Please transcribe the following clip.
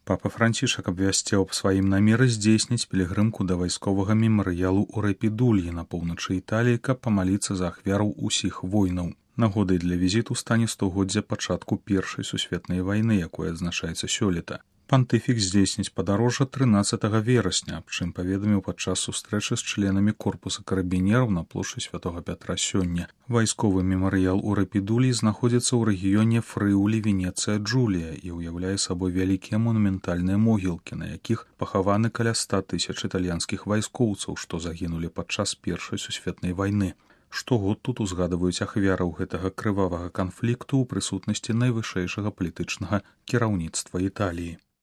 Папа Францішак абвясціў аб сваім намеры здзейсніць пілігрымку да вайсковага мемарыялу ў Рэпідульі на поўначы Італіі, каб памаліцца за ахвяраў усіх войнаў. Нагодай для візіту стане 100годдзе пачатку Першай сусветнай вайны, якой адзначаецца сёлета. Пантыфік здзейсніць падарожжа 13 верасня, аб чым паведаміў падчас сустрэчы з членамі корпуса карабінераў на плошчы Святога Пятра сёння. Вайсковы мемарыял у Рэпідулі знаходзіцца ў рэгіёне Фрыулі, Венецыя, Джулія і ўяўляе сабой вялікія монументальныя могілкі, на якіх пахаваны каля 100 000 італьянскіх вайскоўцаў, што загінулі падчас Першай сусветнай вайны. Штогод тут узгадваюць ахвяраў гэтага крывавага канфлікту ў прысутнасці найвышэйшага палітычнага кіраўніцтва Італіі.